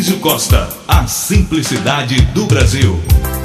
Dionísio Costa, a simplicidade do Brasil.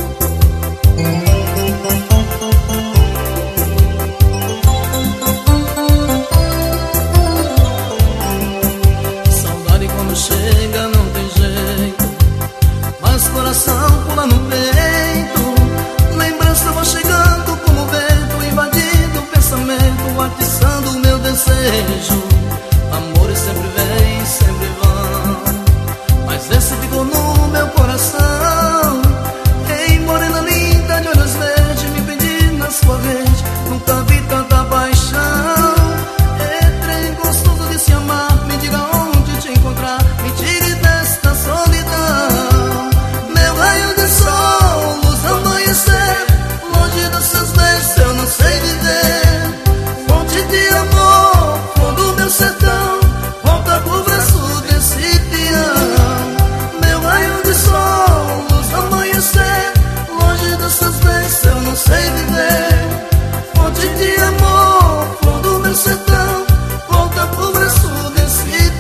Saudade quando chega não tem jeito, mas coração pula no peito. Lembrança vai chegando como vento, invadindo o pensamento, atiçando o meu desejo. Amores sempre vêm, sempre vão, mas esse ficou no meu coração. Ei, morena linda de olhos verdes, me prendi na sua rede, nunca vi tanta paixão. É trem gostoso de se amar, me diga onde te encontrar, me tire desta solidão. Meu raio de sol, luz ao amanhecer, longe dos seus beijos eu não sei viver. Fonte de amor, fundo do meu sertão, volta pro braço desse peão. Meu raio de sol, luz ao amanhecer, longe dos seus beijos eu não sei viver. Fonte de amor, fundo do meu sertão, volta pro braço desse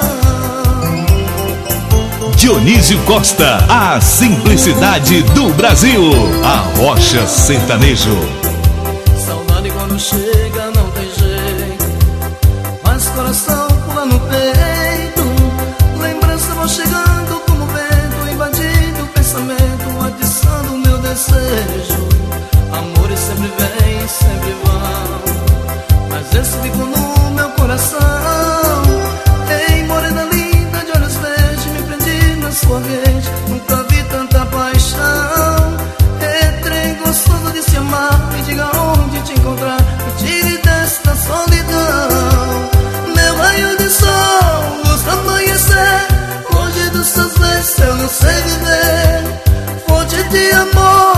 peão. Dionísio Costa, a simplicidade do Brasil. A Rocha Sertanejo. Saudade quando chega não tem jeito, mas coração pula no peito. Lembrança vão chegando como vento, invadindo o pensamento, atiçando o meu desejo. Amores sempre vêm, sempre vão, mas esse ficou no meu coração. Ei, morena linda de olhos verdes, me prendi na sua rede, nunca vi tanta paixão. É trem gostoso de se amar, me diga onde te encontrar, me tire desta solidão. Meu raio de sol, luz do amanhecer, longe dos seus beijos eu não sei viver. Fonte de amor,